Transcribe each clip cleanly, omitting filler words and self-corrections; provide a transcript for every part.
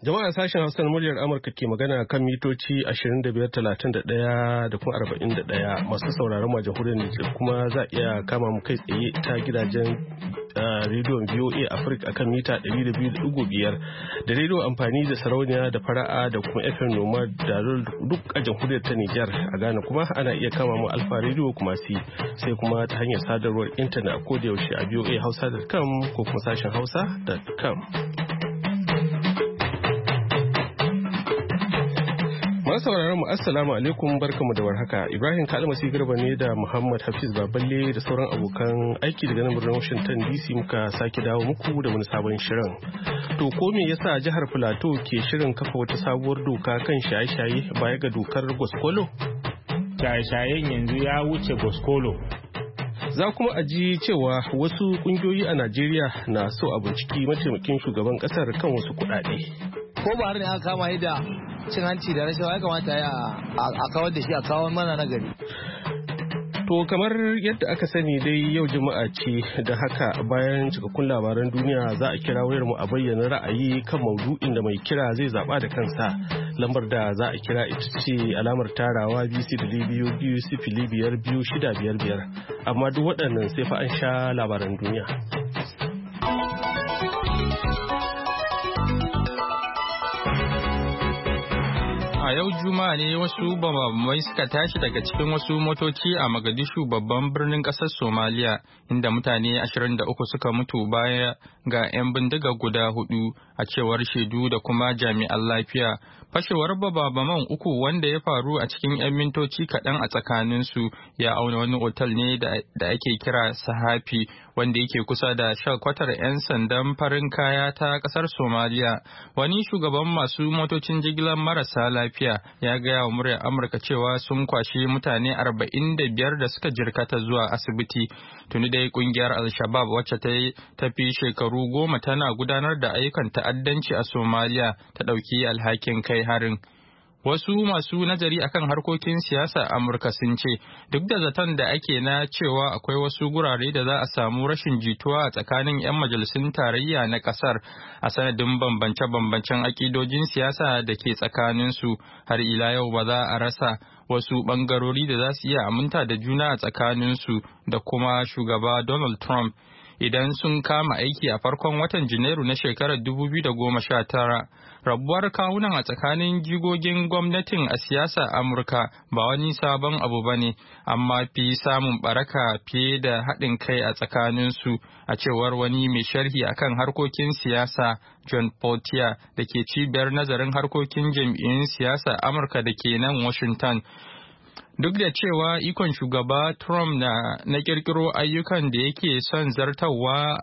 Jama'a sashen Hausa na muryar Amurka ke magana kan mitoci 25,31 da kuma 41 masu sauraron mu a jamhuriyar Nijar kuma za a iya kama mu kai tsaye ta gidajen rediyon VOA Africa akan mita 200.5 da rediyo amfani da sarauniya da fara'a da kuma FM Noma da duk a jamhuriyar ta Nijar. A Ghana kuma ana iya kama mu Alfa Radio kuma sai kuma ta hanyar sadarwar intanet a kodayaushe a voahausa.com ko kuma sashen hausa.com. sauraron mu assalamu alaikum barkamu da warhaka. Ibrahim Kalmasi Garba ne da Muhammad Hafiz Baballe da sauran abokan aiki daga nan birnin Washington DC muka sake dawo muku da wani sabon shirin. To ko me yasa jihar Plateau ke shirin kafa wata sabuwar doka kan shaye-shaye baya ga dokar Goskolo? Shaye-shayen yanzu ya wuce Goskolo. Za kuma a ji cewa wasu kungiyoyi a Najeriya na so a binciki mataimakin shugaban kasar kan wasu kuɗaɗe. Ko ba har ne aka kama da cin hanci da rashawa ya kamata a kawar da shi a kawo mana na gari. To kamar yadda aka sani dai yau Juma'a ce da haka bayan cikakkun labaran duniya za a kira wayar mu a bayyana ra'ayi kan maudu'in da mai kira zai zaba da kansa. Lambar da za a kira ita ce alamar tarawa biyu sifili biyar biyu shida biyar biyar. Amma duk waɗannan sai fa an sha labaran duniya. A yau Juma'a ne wasu bamabamai suka tashi daga cikin wasu motoci a Mogadishu babban birnin ƙasar Somaliya, inda mutane 23 suka mutu baya ga 'yan bindiga guda 4 a cewar shaidu da kuma jami'an lafiya. Fashewar bababaman uku wanda ya faru a cikin 'yan mintoci kaɗan a tsakaninsu ya auna wani otal ne da ake kira Sahafi, wanda yake kusa da shalkwatar 'yan sandan farin kaya ta ƙasar Somaliya. Wani shugaban masu motocin jigilar marasa lafiya ya gaya wa muryar Amurka cewa sun kwashi mutane 45 da suka jirkata zuwa asibiti. Tuni dai kungiyar Al-Shabaab wacce ta tafi shekaru 10 tana gudanar da ayyukan ta'addanci a Somaliya ta ɗauki alhakin kai harin. Wasu masu nazari akan harkokin siyasa Amurka sun ce duk da zaton da ake na cewa akwai wasu gurare da za a samu rashin jituwa a tsakanin 'yan majalisun tarayya na kasar a sanadin bambance-bambancen akidojin siyasa da ke tsakaninsu, har ila yau ba za a rasa wasu bangarori da za su iya aminta da juna a tsakaninsu da kuma shugaba Donald Trump idan sun kama aiki a farkon watan Janairu na shekarar 2019. Rabuwar kawunan a tsakanin jigogin gwamnatin a siyasa Amurka ba wani sabon abu ba ne, amma fi samun baraka fiye da haɗin kai a tsakaninsu, a cewar wani mai sharhi akan harkokin siyasa John Portier da ke cibiyar nazarin harkokin jam'iyyun siyasa Amurka da ke nan Washington. Duk da cewa ikon shugaba Trump na kirkiro ayyukan da yake son zartawa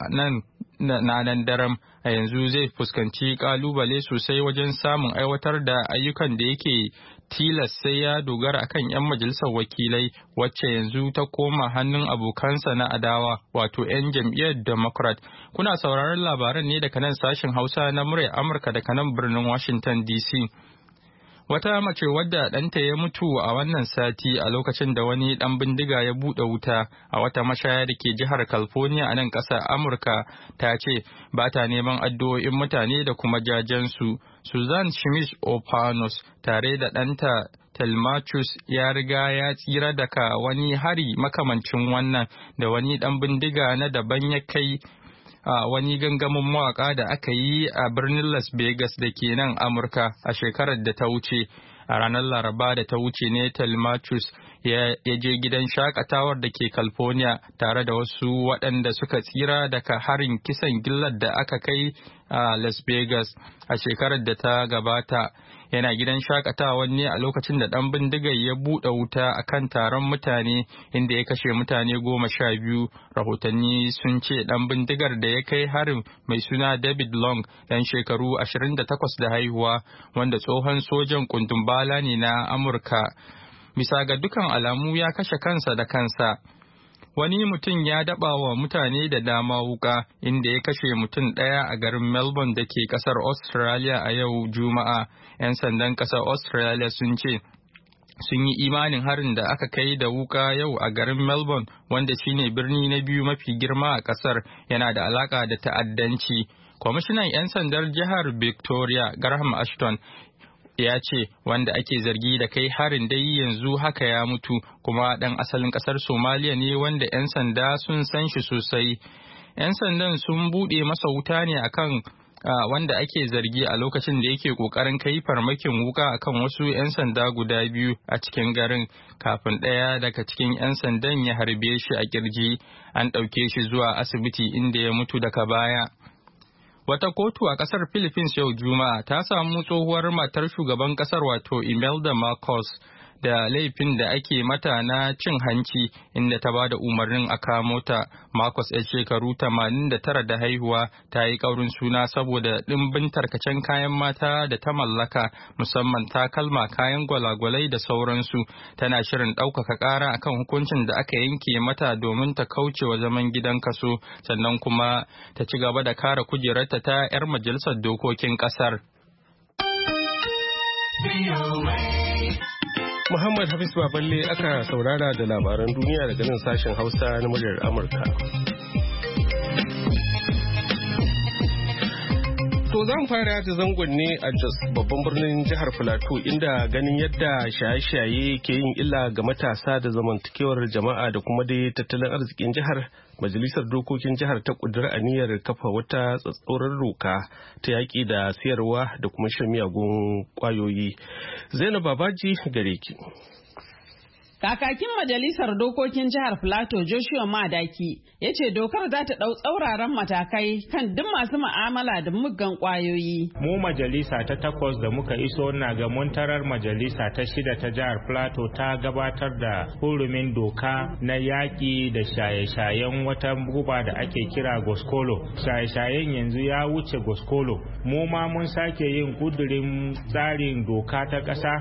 nan daram, a yanzu zai fuskanci kalubale sosai wajen samun aiwatar da ayyukan da yake tilas sai ya dogara akan 'yan majalisar wakilai, wacce yanzu ta koma hannun abokansa na adawa wato 'yan jam'iyyar Democrat. Kuna sauraron labaran ne daga nan sashen Hausa na muryar Amurka daga nan birnin Washington DC. Wata mace wadda ɗanta ya mutu a wannan sati a lokacin da wani ɗan bindiga ya buɗe wuta a wata mashaya da ke jihar California a nan ƙasar Amurka ta ce ba ta neman addu'o'in mutane da kuma jajensu. Suzanne Schmidt Opanos tare da ɗanta Telmachus ya riga ya tsira daga wani hari makamancin wannan da wani ɗan bindiga na daban ya kai a wani gangamin mawaka da aka yi a birnin Las Vegas da ke nan Amurka a shekarar da ta wuce. A ranar Laraba da ta wuce ne Telmachus ya je gidan shakatawar da ke California tare da wasu waɗanda suka tsira daga harin kisan gillar da aka kai a Las Vegas a shekarar da ta gabata. Yana gidan shakatawa ne a lokacin da ɗan bindigar ya buɗe wuta a kan taron mutane inda ya kashe mutane 12. Rahotanni sun ce ɗan bindigar da ya kai harin mai suna David Long, ɗan shekaru 28 da haihuwa, wanda tsohon sojan kundumbala ne na Amurka. Bisa ga dukan alamu ya kashe kansa da kansa. Wani mutum ya daba wa mutane da dama wuka inda ya kashe mutum ɗaya a garin Melbourne da ke ƙasar Australia a yau Juma'a. 'Yan sandan ƙasar Australia sun ce sun yi imanin harin da aka kai da wuka yau a garin Melbourne, wanda shine birni na biyu mafi girma a ƙasar, yana da alaƙa da ta'addanci. Kwamishinan 'yan sandar jihar Victoria, Graham Ashton, ya ce wanda ake zargi da kai harin dai yanzu haka ya mutu, kuma ɗan asalin ƙasar Somaliya ne wanda 'yan sanda sun san shi sosai. 'Yan sandan sun buɗe masa wuta ne akan wanda ake zargi a lokacin da yake kokarin kai farmakin wuka akan wasu 'yan sanda guda biyu a cikin garin, kafin ɗaya daga cikin 'yan sandan ya harbe shi a kirji. An ɗauke shi zuwa asibiti inda ya mutu daga baya. Wata kotu a kasar Philippines yau Juma'a ta samu tsohuwar matar shugaban kasar wato Imelda Marcos da laifin da ake mata na cin hanci, inda ta ba da umarnin a kamo ta. Marcos, 'yar shekaru 89 da haihuwa, ta yi ƙaurin suna saboda ɗimbin tarkacen kayan mata da ta mallaka, musamman takalma, kayan gwalagwalai da sauransu. Tana shirin ɗaukaka ƙara akan hukuncin da aka yanke mata domin ta kauce wa zaman gidan kaso, sannan kuma ta ci gaba da kare kujerarta ta 'yar majalisar dokokin ƙasar. Muhammad Hafiz Baballe aka saurara da labaran duniya daga nan sashen Hausa na muryar Amurka. To zan fara da zangon ne a Jos, babban birnin jihar Filato, inda ganin yadda shaye-shaye ke yin illa ga matasa da zamantakewar jama'a da kuma dai tattalin arzikin jihar, Majalisar Dokokin jihar ta ƙudiri aniyar kafa wata tsatsauran doka ta yaƙi da siyarwa da kuma shan miyagun ƙwayoyi. Zainab Babaji gare ki. Kakakin Majalisar Dokokin Jihar Filato Joshua Madaki ya ce dokar za ta ɗau tsauraran matakai kan duk masu ma'amala da muggan ƙwayoyi. Mu majalisa ta 8 da muka iso na ga muntarar majalisa ta 6 ta Jihar Filato ta gabatar da hurumin doka na yaƙi da shaye-shayen wata guba da ake kira goskolo. Shaye-shayen yanzu ya wuce goskolo. Mu ma mun sake yin kudurin tsarin doka ta ƙasa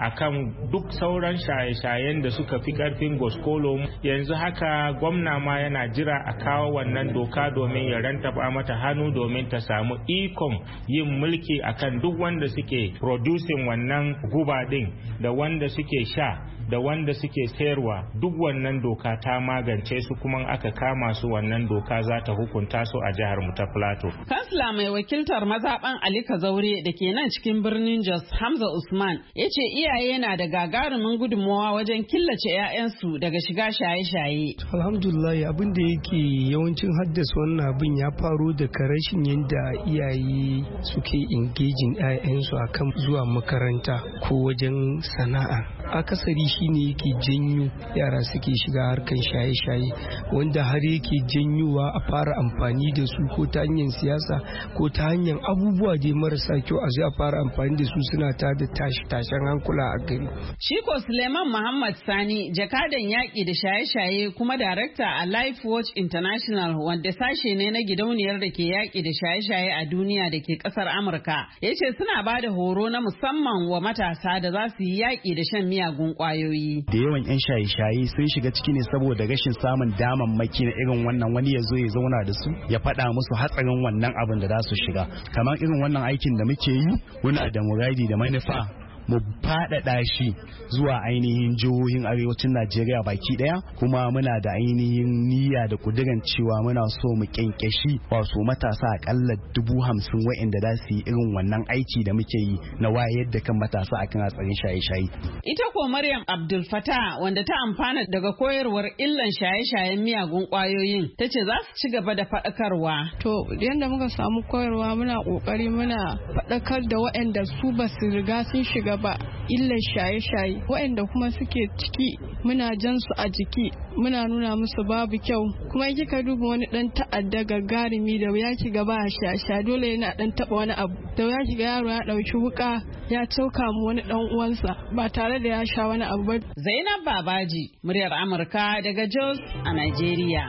akan duk sauran shaye-shayen da suka fi karfin goskolo. Yanzu haka gwamna ma yana jira a kawo wannan doka domin ya rantaba mata hannu domin ta samu ikon yin mulki akan duk wanda suke producing wannan guba din da wanda suke sha da wanda suke sayarwa. Duk wannan doka ta magance su, kuma aka kama su wannan doka za ta hukunta su a jihar mu ta Plateau. Kansila mai wakiltar mazaban Ali Kazaure da ke nan cikin birnin Jos, Hamza Usman, ya ce iyaye na da gagarumin gudunmawa wajen killace 'ya'yansu daga shiga shaye-shaye. Alhamdulillah, abin da yake yawancin haddasa wannan abin ya faro daga rashin yadda iyaye suke engaging 'ya'yansu akan zuwa makaranta ko wajen sana'a. Akasari shine yake janyo yara suke shiga harkan shaye-shaye, wanda har yake janyowa a fara amfani da su ko ta hanyar siyasa ko ta hanyar abubuwa da marasa kyau, a zai a fara amfani da su suna ta da tashen hankula a gari. Shiko Suleiman Muhammad Sani, jakadan yaƙi da shaye-shaye kuma darakta a Life Watch International, wanda sashe ne na gidauniyar da ke yaƙi da shaye-shaye a duniya da ke ƙasar Amurka, ya ce suna ba da horo na musamman wa matasa da za su yi yaƙi da shan miyagun ƙwayoyi. Da yawan 'yan shaye-shaye sun shiga ciki ne saboda rashin samun damammaki na irin wannan, wani ya zo ya zauna da su ya faɗa musu hatsarin wannan abin da za su shiga. Kamar irin wannan aikin da muke yi, muna da muradi da manufa mu faɗaɗa shi zuwa ainihin jihohin arewacin Najeriya baki ɗaya, kuma muna da ainihin niyya da kudiran cewa muna so mu kyankyashi wasu matasa akalla 50,000 waɗanda za su yi irin wannan aiki da muke yi na wayar da kan matasa akan hatsarin shaye-shaye. Ita ko Maryam Abdul Fatah, wanda ta amfana daga koyarwar illan shaye-shayen miyagun ƙwayoyin, ta ce za su ci gaba da faɗakarwa. To yadda muka samu koyarwa muna ƙoƙari muna faɗakar da waɗanda su ba su riga sun shiga ba illar shaye-shaye, waɗanda kuma suke ciki muna jan su a jiki, muna nuna musu babu kyau. Kuma kika duba wani dan ta'adda gagarumi da ya ki gaba a shasha, dole yana dan taba wani abu, da ya ki ga yaro ya dauki wuka ya tauka mu wani dan uwansa ba tare da ya sha wani abu ba. Zainab Babaji, muryar Amurka daga Jos a Najeriya.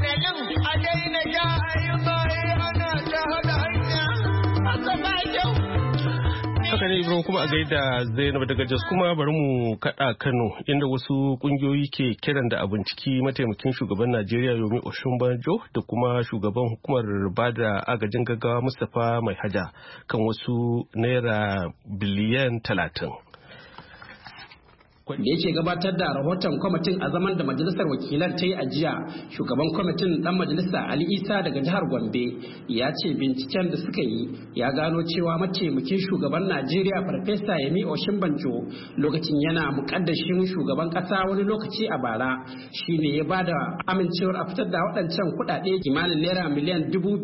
Haka ne Ibrahim, kuma a gaida Zainab daga Jos. Kuma bari mu kada Kano, inda wasu kungiyoyi ke kiran da a binciki mataimakin shugaban Najeriya Yomi Osinbajo da kuma shugaban hukumar bada agajin gaggawa Mustapha Mai Haja kan wasu naira biliyan 30. Da yake gabatar da rahoton kwamitin a zaman da majalisar wakilan ta yi a jiya, shugaban kwamitin dan majalisa Ali Isa daga jihar Gombe ya ce binciken da suka yi ya gano cewa mataimakin shugaban Najeriya Farfesa Yemi Oshinbanjo lokacin yana mukaddashin shugaban kasa wani lokaci a bara shine ya bada amincewar a fitar da waɗancan kuɗaɗe kimanin naira miliyan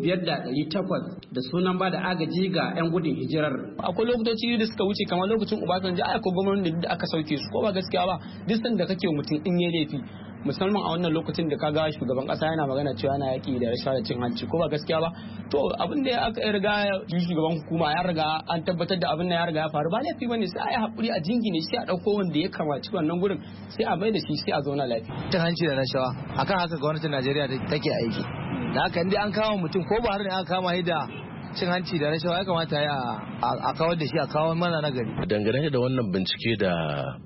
5,800 da sunan bada agaji ga 'yan gudun hijirar. Akwai lokaci da suka wuce kamar lokacin Obasanjo akwai gwamnati da aka sauke su ko ba gaskiya ba, duk sanda kake mutum in ya laifi, musamman a wannan lokacin da kaga shugaban kasa yana magana cewa yana yaki da rashawa da cin hanci ko ba gaskiya ba, to abin da aka riga shugaban hukuma ya riga an tabbatar da abin da ya riga ya faru ba laifi bane, sai a yi hakuri a jingine sai a dauko wanda ya kamaci wannan gurin sai a bai da shi sai a zauna lafiya. Cin hanci da rashawa akan haka gwamnatin Najeriya take aiki, da haka indai an kama mutum ko ba har ne aka kama shi da cin hanci da rashawa ya kamata a kawar da shi a kawo mana nagari. Dangane da wannan bincike da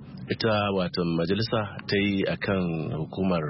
ita wato majalisa ta yi akan hukumar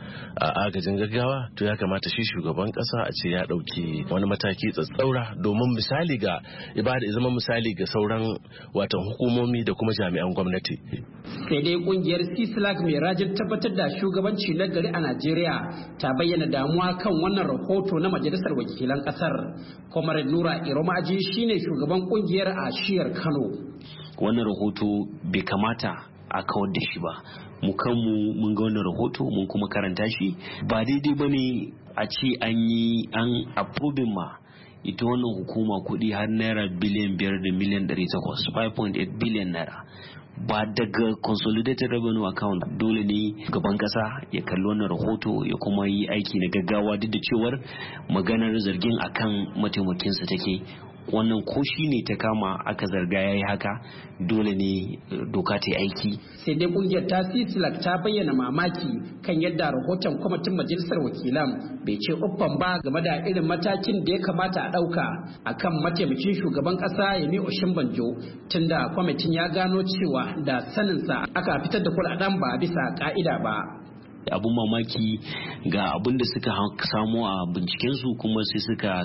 agajin gaggawa, to ya kamata shi shugaban kasa a ce ya dauki wani mataki tsatsaura domin misali ga ibada zama misali ga sauran watan hukumomi da kuma jami'an gwamnati. Sai dai kungiyar CISLAC mai rajin tabbatar da shugabanci na gari a Najeriya ta bayyana damuwa kan wannan rahoto na majalisar wakilan kasar. Comrade Nura Iromaji shine shugaban kungiyar a shiyar Kano. Wannan rahoto bai kamata a kawar da shi ba, mu kanmu mun ga wannan rahoto mun kuma karanta shi, ba daidai ba ne a ce an approving ma ita wannan hukuma kuɗi har naira biliyan 5 da miliyan 800 5.8 biliyan naira ba daga consolidated revenue account. Dole ne gaban kasa ya kalli wannan rahoto ya kuma yi aiki na gaggawa, duk da cewar maganar zargin akan mataimakinsa take, wannan ko shi ne ta kama aka zarga ya yi haka, dole ne doka ta yi aiki. Sai dai kungiyar ta CISLAC ta bayyana mamaki kan yadda rahoton kwamitin majalisar wakilan bai ce uffan ba game da irin matakin da ya kamata a ɗauka akan mataimakin shugaban ƙasa Yemi Oshinbanjo, tunda kwamitin ya gano cewa da saninsa aka fitar da kuɗaɗen ba bisa ƙa'ida ba. Abun mamaki ga abin da suka samu a bincikensu kuma sai suka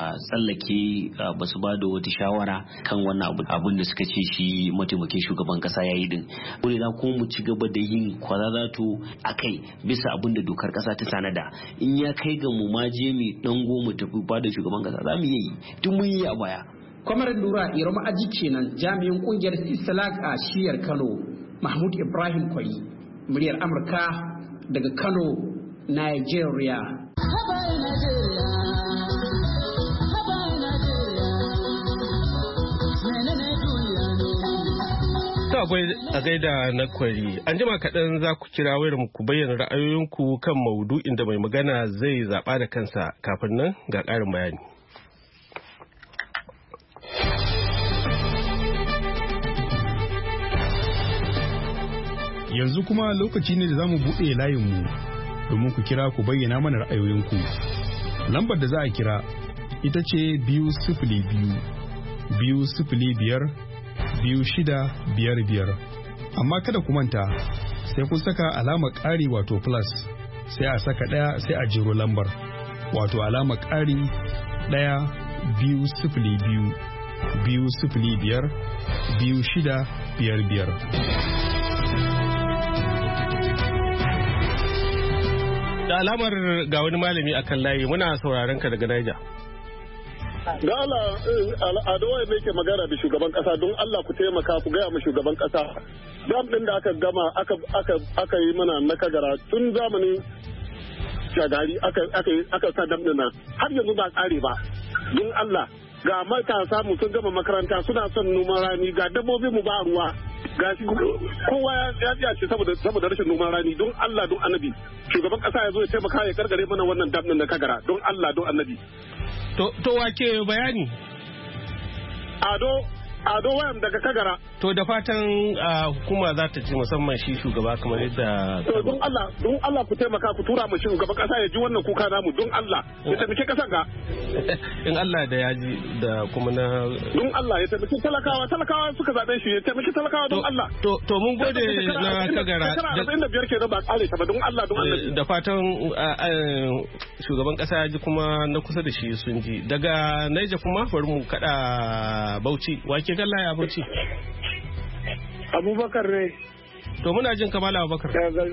tsallake ba su ba da wata shawara kan wannan abin da suka ce shi mataimakin shugaban kasa ya yi din. Dole za kuma mu ci gaba da yin kwazazzato a kai bisa abin da dokar kasa ta tanada. In ya kai ga mu ma je mu dango mu tafi ba da shugaban kasa za mu yi tun mun yi a baya. Kwamar Nura Iroma Aji kenan jami'in kungiyar CISLAC a shiyar Kano. Mahmud Ibrahim Kwari, muryar Amurka daga Kano, Nigeria. akwai a gaida na kwari. An jima kaɗan za ku kira wayar ku bayyana ra'ayoyinku kan maudu'in da mai magana zai zaɓa da kansa. Kafin nan ga ƙarin bayani. Yanzu kuma lokaci ne da za mu buɗe layinmu domin ku kira ku bayyana mana ra'ayoyinku. Lambar da za a kira ita ce 2-0-5-2-0-5-6-5-5. Amma kada ku manta sai kun saka alamar ƙari wato plus sai a saka ɗaya sai a jiro lambar wato alamar ƙari 1-2-0-5-2-0-5-6-5-5. Da alamar ga wani malami akan layi muna sauraron ka daga Niger. Da Allah Adawa ne ke magana da shugaban kasa don Allah ku taimaka ku gaya ma shugaban kasa dam din da aka gama aka yi mana na Kagara tun zamanin Shagari aka sa dam din nan har yanzu ba tsare ba. Don Allah ga matasa mu sun gama makaranta suna son noman rani ga dabbobi mu ba ruwa ga shi kowa ya ce saboda rashin noman rani don Allah don annabi shugaban kasa ya zo ya taimaka ya karkare mana wannan dam din na Kagara don Allah don annabi. To wake bayani? Ado wayan daga Kagara. To da fatan hukuma za ta ci musamman shi shugaba kamar yadda. To don Allah ku taimaka ku tura mu shugaban kasa ya ji wannan kuka namu don Allah ya taimake kasar ga. In Allah da ya ji da kuma na. Don Allah ya taimake talakawa suka zaɓe shi ya taimake talakawa don Allah. To mun gode na Kagara. Shekara 45 kenan ba tsare ta ba don Allah don Allah. Da fatan shugaban kasa ya ji kuma na kusa da shi sun ji. Daga Niger kuma bari mu kada Bauchi. Wake kalla ya Bauchi. Abubakar ne. To muna jin Kamala Abubakar.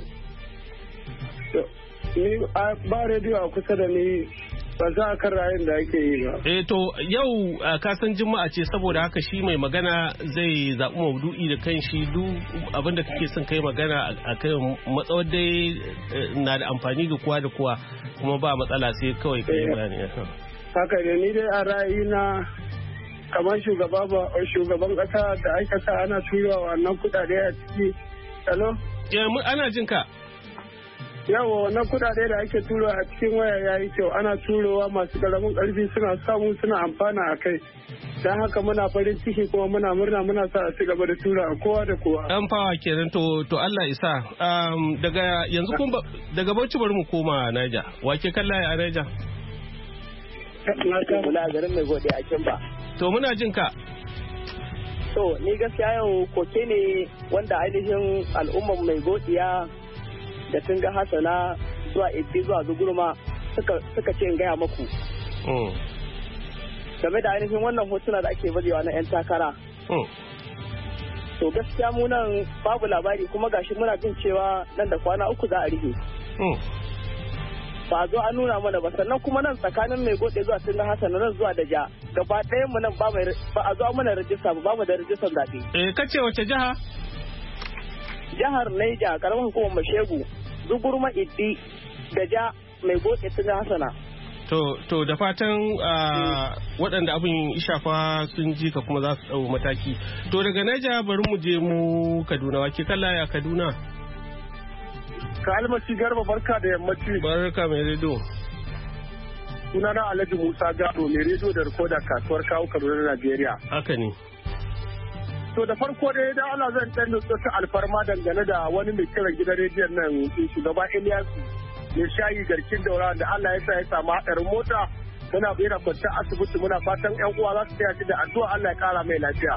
Ni ba rediyo a kusa da ni ba za a kan ra'ayin da ake yi ba. To yau kasan Juma'a ce saboda haka shi mai magana zai zaɓi maudu'i da kanshi duk abin da kake son kai magana a kan matsawar dai na da amfani ga kowa da kowa kuma ba matsala sai kawai kai bayani. Haka ne ni dai a ra'ayina kamar shugaban kasa da aka sa ana turawa wannan kudade a ciki. Hello? Ana jin ka. Yawa wannan kudade da ake turawa a cikin waya yayi kyau, ana turowa masu karamin karfi suna samu suna amfana a kai. Dan haka muna farin ciki kuma muna murna muna sa a ci gaba da tura kowa da kowa. Dan fawa kenan to Allah isa. Daga yanzu kun daga Bauchi bari mu koma Niger. Wake kallaye a Niger? Muna garin mai gode a Kimba. To muna jin ka. To ni gaskiya yau koke ne wanda ainihin al'ummar mai godiya da tun ga Hassana zuwa Ibbi zuwa Zugurma suka ce in gaya maku. Game da ainihin wannan hotuna da ake bajewa na 'yan takara. To gaskiya mu nan babu labari kuma gashi muna jin cewa nan da kwana 3 za a rige. Ba a zo an nuna mana ba sannan kuma nan tsakanin mai gode zuwa tun ga Hassana nan zuwa da ja gaba ɗayan mu nan ba a zo mana rajista ba mu da rajistar zaɓe. Kace wace jiha? Jihar Niger karamar hukumar Mashegu. Zugurma Iddi da ja mai gode tun Hassana. To da fatan waɗanda abin shafa sun ji ka kuma za su ɗau mataki. To daga Niger bari mu je mu Kaduna. Wake kallaya Kaduna? Ka Almasi Garba barka da yammaci. Barka mai rediyo. Sunana Alhaji Musa Gado mai rediyo da rikoda kasuwar kawo Kaduna Najeriya. Haka ne. To da farko dai da Allah zan ɗan nutsa alfarma dangane da wani mai kiran gidan rediyon nan shugaba Ilyasu mai shayi garkin daura da Allah ya sa ya samu haɗarin mota muna yana kwanciyar asibiti muna fatan ƴan uwa za su taya shi da addu'a Allah ya ƙara mai lafiya.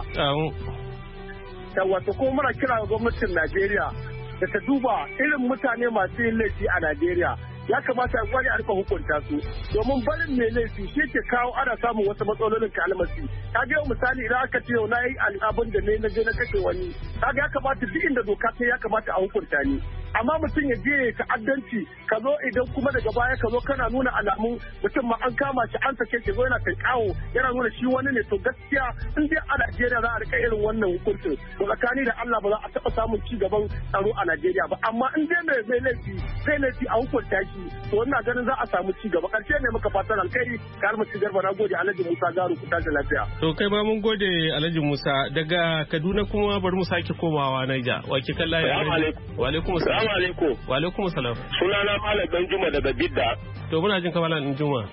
Wato ko muna kira ga gwamnatin Najeriya da ta duba irin mutane masu yin laifi a Najeriya. Ya kamata a kwari a rufe hukunta su domin barin mai laifi shi ke kawo ana samun wasu matsalolin kalmasi. Ka ga misali idan aka ce na yi abin da ne na je na kashe wani kaga ya kamata duk inda doka ta ya kamata a hukunta ni amma mutum ya je ta'addanci ka zo idan kuma daga baya ka zo kana nuna alamun mutum ma an kama shi an sake shi zo yana kawo yana nuna shi wani ne to gaskiya in dai a Najeriya za a rika irin wannan hukuncin to tsakani da Allah ba za a taɓa samun ci gaban tsaro a Najeriya ba amma in dai mai laifi sai laifi a hukunta shi to wannan ganin za a samu ci gaba karshe ne muka fatan alkhairi ka har mu ci garba na gode Alhaji Musa Garu ku tashi lafiya to kai ma mun gode Alhaji Musa daga Kaduna kuma bari mu sake komawa Niger wake kallaye wa alaikum assalam wa alaikum assalam sunana Malam Danjuma daga Bidda to muna jin kamar Danjuma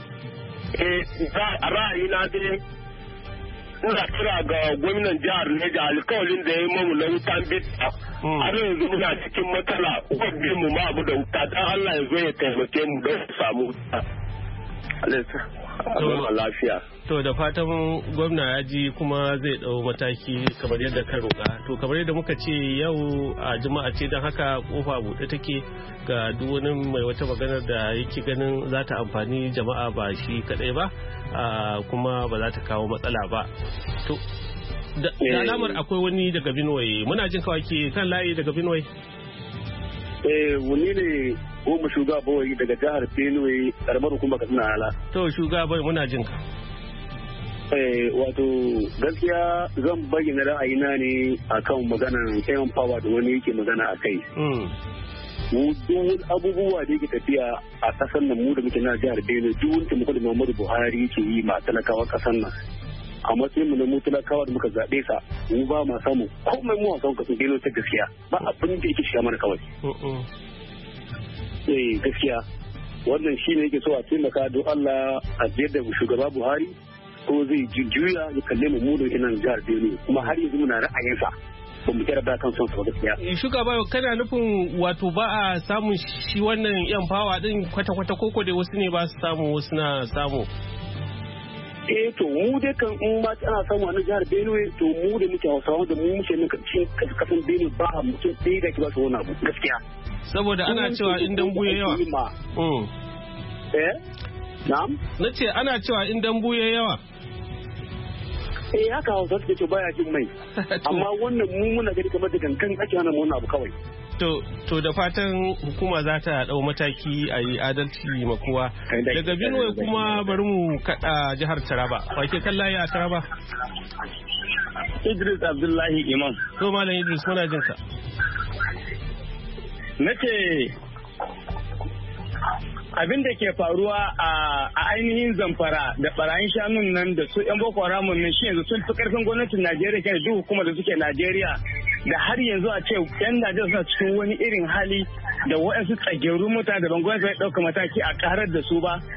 ra'ayina dai ina kira ga gwamnan jihar Niger alkawalin da ya yi mamu na wutan Bidda har yanzu muna cikin matsala gwabbe mu ma abu da wuta dan Allah ya zo ya taimake mu don samu wuta lafiya. To da fatan gwamna ya ji kuma zai dau mataki kamar yadda ka roƙa. To kamar yadda muka ce yau a juma'a ce don haka kofa buɗe take ga duk wani mai wata maganar da yake ganin za ta amfani jama'a ba shi kadai ba kuma ba za ta kawo matsala ba. To da alamar akwai wani daga Benue muna jin kawai ke kan layi daga Benue. Wani ne goma shugaba daga jihar Benue karamar hukumar Katsina Ala. To shugaba muna jin ka. Wato gaskiya zan bayyana ra'ayina ne akan maganan yan power da wani yake magana a kai. Mu duk abubuwa da yake tafiya a kasar nan mu da muke na jihar Benue duk wani taimako da Muhammadu Buhari yake yi ma talakawa kasar nan. A matsayin mu na mu talakawa da muka zaɓe sa mu ba ma samu komai mu a kan kasan Benue ta gaskiya ba abin da yake shiga mana kawai. Gaskiya wannan shi ne yake so a taimaka don Allah a da shugaba Buhari ko zai juya ya kalle mu da nan jihar Benue kuma har yanzu muna ra'ayinsa ba mu kira da kan son sa gaskiya. Shugaba kana nufin wato ba a samun shi wannan yan fawa din kwata-kwata koko da wasu ne ba su samu wasu na samu. To mu dai kan in ma ana samu a jihar Benue to mu da muke Hausawa da mu muke nan kasan Benue ba mutum ɗaya da ke ba su wani abu gaskiya. Saboda ana cewa in dambu ya yawa. Na'am? Na ce ana cewa in dambu ya yawa. haka Hausa suke ce baya jin mai amma wannan mu muna gani kamar da kankan ake hana mu wannan abu kawai. To da fatan hukuma za ta dau mataki a yi adalci ma kowa. Daga Benue kuma bari mu kada jihar Taraba. Wake kallaye a Taraba? Idris Abdullahi Imam. To Malam Idris muna jin ka. Nace abin da ke faruwa a ainihin Zamfara da barayin shanun nan da su 'yan Boko Haram nan shi yanzu sun fi karfin gwamnatin Najeriya kai duk hukumar da suke Najeriya da har yanzu a ce 'yan Najeriya suna cikin wani irin hali da waɗansu tsagerun mutane da gwamnati zai ɗauka mataki a karar da su ba.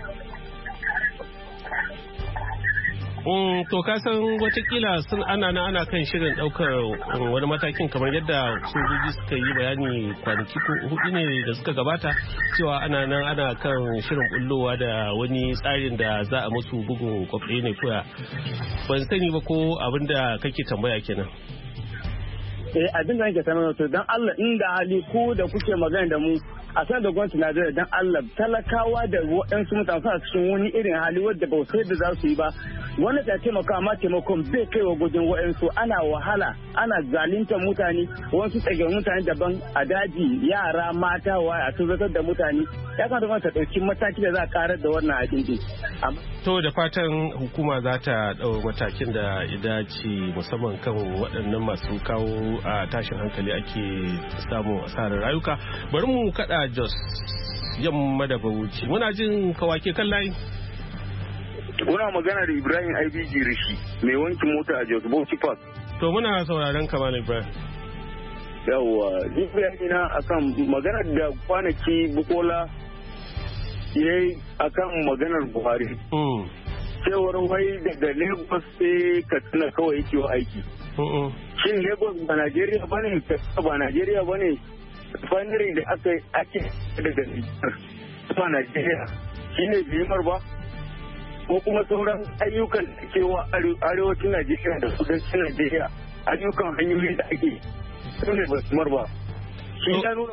To ka san watakila sun ana kan shirin daukar wani matakin kamar yadda sojoji suka yi bayani kwanaki ko hudu ne da suka gabata cewa ana kan shirin bullowa da wani tsarin da za a musu bugun kwafi ne koya. Ban sani ba ko abin da kake tambaya kenan. Abin da nake tambaya to dan Allah inda hali ko da kuke magana da mu a san da gwamnati Najeriya dan Allah talakawa da waɗansu mutane suna cikin wani irin hali wadda ba sai da za su yi ba. Wani ta taimaka amma taimakon bai kai wa gudun waɗansu ana wahala ana zaluntar mutane wasu tsage mutane daban a daji yara mata wa a tuzatar da mutane ya kamata gwamnati ta ɗauki mataki da za a karar da wannan abin din. To da fatan hukuma za ta ɗau matakin da ya dace musamman kan waɗannan masu kawo a tashin hankali ake samun asarar rayuka. Bari mu kaɗa Jos yamma da Bauchi. Muna jin kawake kan layi. Kuna magana da Ibrahim IBG Rishi mai wanki mota a Jos Bauchi Park. To muna sauraron kamar Ibrahim. Yawwa, Ibrahim na akan maganar da kwanaki Bukola ya yi akan maganar Buhari. Cewar wai daga Lagos sai Katsina kawai yake wa aiki. Shin Lagos ba Najeriya ba ne? Ba Najeriya ba ne? Refinery da ake daga ba Najeriya shi ne bimar ba? Ko kuma sauran ayyukan da ke wa arewacin Najeriya da kudancin Najeriya ayyukan hanyoyi da ake su ne ba su ba. Shi ya nuna.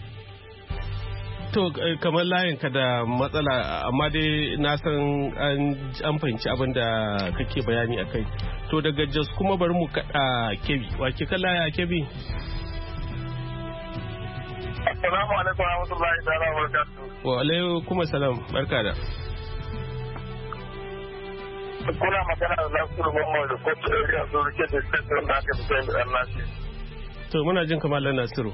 To kamar layinka da matsala amma dai na san an fahimci abin da kake bayani a kai. To daga Jos kuma bari mu kaɗa Kebbi. Wake kan laya Kebbi? Assalamu alaikum wa rahmatullahi ta'ala wa barakatuh. Wa alaikum assalam. Barka da. Kuna magana da Nasiru Mamman da Kotu Area so rike da state da aka fi da ɗan nasi. To muna jin kamar Nasiru.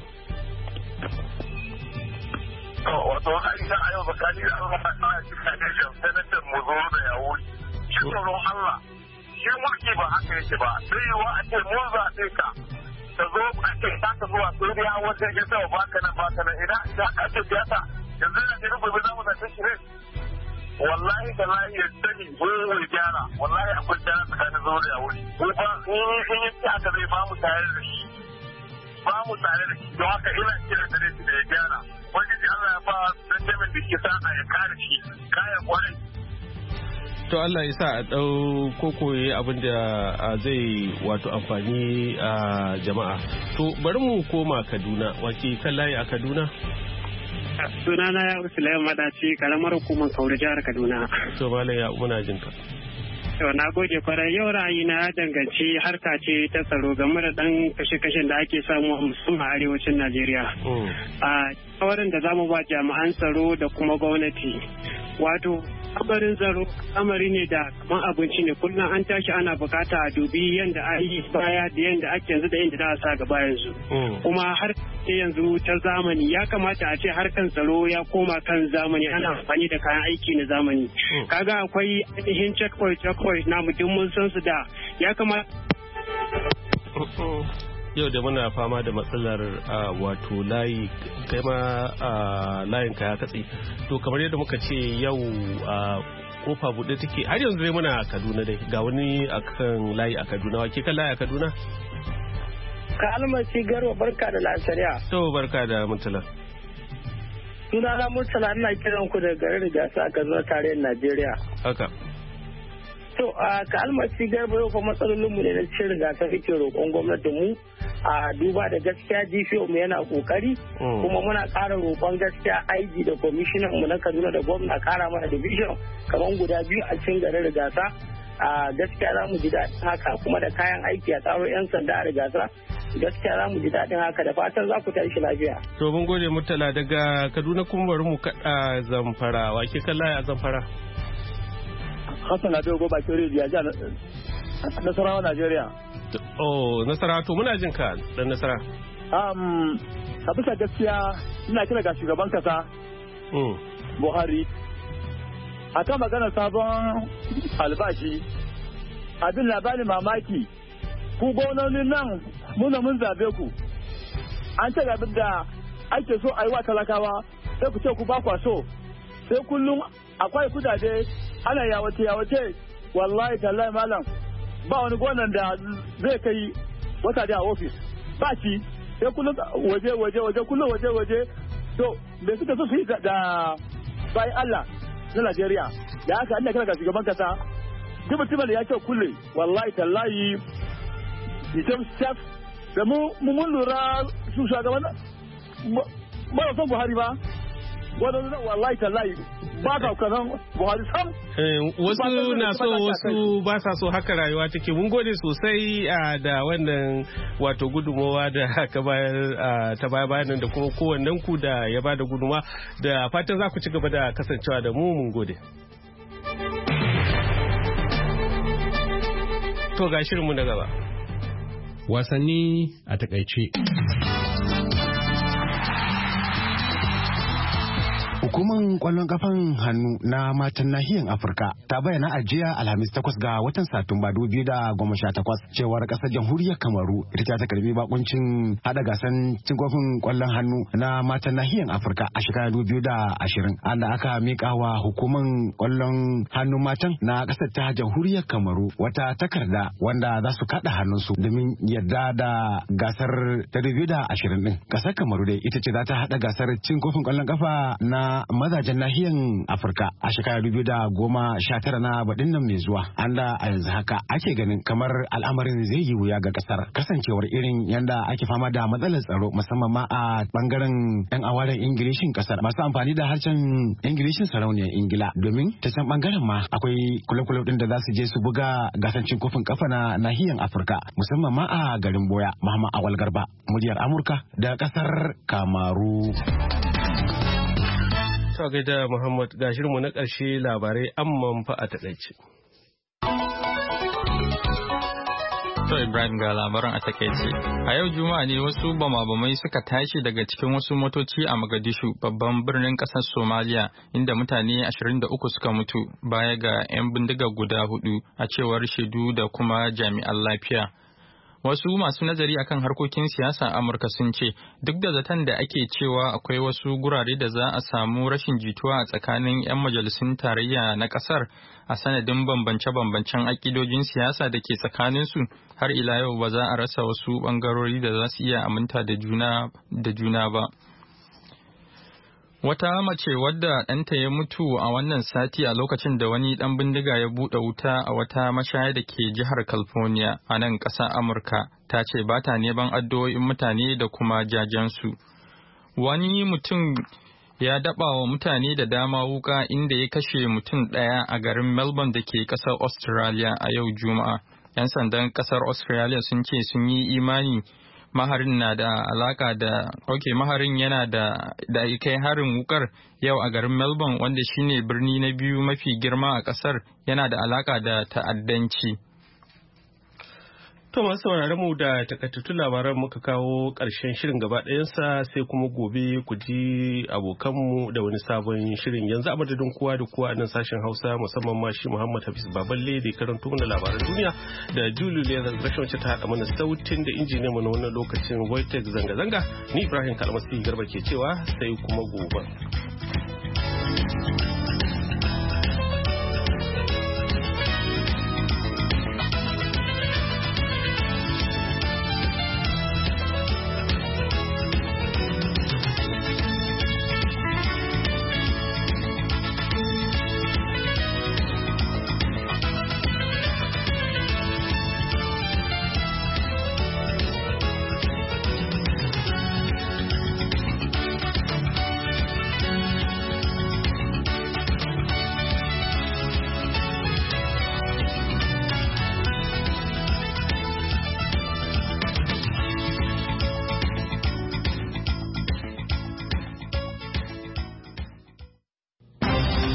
Wato aisha a yau bakani da Allah ta yi cikin senator mu zo da yawo. Shi tsoron Allah. Shi mulki ba haka yake ba. Sai yawa a ce mun zaɓe ka. Ta zo a ce ta ka zuwa sai dai an wajen ya sama baka nan ina da aka ce siyasa yanzu yana jirin gobe za mu zaɓe shi ne. Wallahi da lahi ya sani wai gyara wallahi akwai gyara tsakanin zo da yawo. Ko ba in yi ci haka zai ba mu tare da shi. Ba mu tare da shi don haka ina kira da shi da ya gyara. Wani Allah ya ba dan jamin da ke sa'a ya kare shi kayan kwarai. To Allah ya sa a ɗau kokoye abin da zai wato amfani a jama'a. To bari mu koma Kaduna. Wake kan layi a Kaduna? Sunana ya Usulaiman Madaci, karamar hukumar Kauru jihar Kaduna. To Malam ya muna jin ka. To na gode kwarai, yau ra'ayina ya danganci harka ce ta tsaro game da dan kashe-kashen da ake samu a musamman arewacin Najeriya. A shawarar da zamu ba jami'an tsaro da kuma gwamnati. Wato kabarin tsaro amari ne da kaman abinci ne, kullum an tashi ana bukata a dubi yadda a yi baya da yadda ake yanzu da yadda za a sa gaba yanzu. Kuma har yanzu ta zamani ya kamata a ce harkan tsaro ya koma kan zamani, ana amfani da kayan aiki na zamani. Kaga akwai ainihin checkpoint na mutum mun san su da ya kamata. Yau da muna fama da matsalar wato layi, kai ma layin ka ya katse. To kamar yadda muka ce yau kofa buɗe take, har yanzu dai muna Kaduna dai, ga wani akan layi a Kaduna. Wake kan layi a Kaduna? Ka almasi Garba, barka da lasariya. To barka da Murtala. Sunana Murtala, ina kiran ku da garin Gasa a Kaduna tarayyar Najeriya. Haka. To ka almasi Garba, yau fa matsalolinmu ne na cikin rigakafi ke roƙon gwamnatin mu a duba da gaskiya DPO mu yana kokari, kuma muna ƙara roƙon gaskiya IG da commissioner mu na Kaduna da gwamna ƙara mana division kamar guda biyu a cikin garin Rigasa a gaskiya za mu ji daɗin haka, kuma da kayan aiki a tsaro 'yan sanda a rigasa gaskiya za mu ji daɗin haka, da fatan za ku tashi lafiya. To mun gode Murtala. Daga Kaduna kuma bari mu kaɗa Zamfara. Wake kalla a Zamfara? Hassan na dogo bakin rijiya jihar Nasarawa, Najeriya. Oh, Nasarawa, to muna jin ka dan Nasara. A bisa gaskiya ina kira ga shugaban kasa Buhari akan maganar sabon albashi. Abin labarin mamaki, ku gwamnonin nan mun zabe ku, an ce abin da ake so a yi wa talakawa sai ku ce ku ba kwa so, sai kullum akwai kudade ana yawace wallahi tallahi malam ba wani gonan da zai kai wata da ofis ba ci, sai kullum waje kullum waje to da suka so su yi da bayan Allah na Najeriya. Da haka ina kira ga shugaban kasa duk mutumin da ya ce kulle wallahi tallahi idan staff da mun lura su shugaban ba son Buhari ba wannan wallahi tallahi ba ka kazan Buhari sam. Wasu na so wasu ba sa so, haka rayuwa take. Mun gode sosai da wannan wato gudunmawa da ka bayar ta bayan da kuma kowannen ku da ya bada gudunmawa, da fatan za ku ci gaba da kasancewa da mu. Mun gode. To ga shirinmu na gaba. Wasanni a takaice. Hukumar kwallon kafan hannu na matan nahiyar Afirka ta bayyana a jiya Alhamis 8 ga watan Satumba 2018 cewar kasar jamhuriyar Kamaru ita ta karbi bakuncin hada gasan cin kofin kwallon hannu na matan nahiyar Afirka a shekarar 2020, anda aka mika wa hukumar kwallon hannu matan na kasar ta jamhuriyar Kamaru wata takarda wanda za su kada hannunsu domin yarda da gasar ta 2020 din. Kasar Kamaru dai ita ce za ta hada gasar cin kofin kwallon kafa na mazajen nahiyan Afirka a shekarar 2019 na baɗin nan mai zuwa, anda a yanzu haka ake ganin kamar al'amarin zai yi wuya ga kasar kasancewar irin yanda ake fama da matsalar tsaro musamman ma a bangaren yan awaren Ingilishin kasar masu amfani da harshen Ingilishin sarauniyar Ingila, domin ta can bangaren ma akwai kula-kula din da za su je su buga gasancin kofin kafa na nahiyan Afirka musamman ma a garin Boya. Muhammad Awal Garba, muryar Amurka da kasar Kamaru. Ta gaida Muhammad, ga shirinmu na ƙarshe labarai amman fa a taƙaice. To Ibrahim ga labaran a takaice. A yau Juma'a ne wasu bama-bamai suka tashi daga cikin wasu motoci a Mogadishu, babban birnin ƙasar Somalia, inda mutane 23 suka mutu baya ga 'yan bindiga guda 4 a cewar shaidu da kuma jami'an lafiya. Wasu masu nazari akan harkokin siyasa Amurka sun ce duk da zaton da ake cewa akwai wasu gurare da za a samu rashin jituwa a tsakanin 'yan majalisun tarayya na kasar a sanadin bambance-bambancen akidojin siyasa da ke tsakaninsu, har ila yau ba za a rasa wasu bangarori da za su iya aminta da juna ba. Wata mace wadda ɗanta ya mutu a wannan sati a lokacin da wani ɗan bindiga ya buɗe wuta a wata mashaya da ke jihar California a nan ƙasar Amurka ta ce ba ta neman addu'o'in mutane da kuma jajensu. Wani mutum ya daɓa wa mutane da dama wuka inda ya kashe mutum ɗaya a garin Melbourne da ke ƙasar Australia a yau Juma'a. 'Yan sandan ƙasar Australia sun ce sun yi imani maharin na da alaka da maharin yana da kai harin wukar yau a garin Melbourne, wanda shine birni na biyu mafi girma a kasar, yana da alaka da ta'addanci. To masu sauraron mu da takaitattun labaran muka kawo ƙarshen shirin gaba ɗayansa, sai kuma gobe ku ji abokanmu da wani sabon shirin. Yanzu a madadin kowa da kowa a nan sashen Hausa, musamman ma shi Muhammad Hafiz Baballe da karanto mana labaran duniya, da Julie Leather Gresham ta haɗa mana sautin da injiniyan mu na wannan lokacin Wojtek zanga-zanga. Ni Ibrahim Kalmasi Garba ke cewa sai kuma gobe.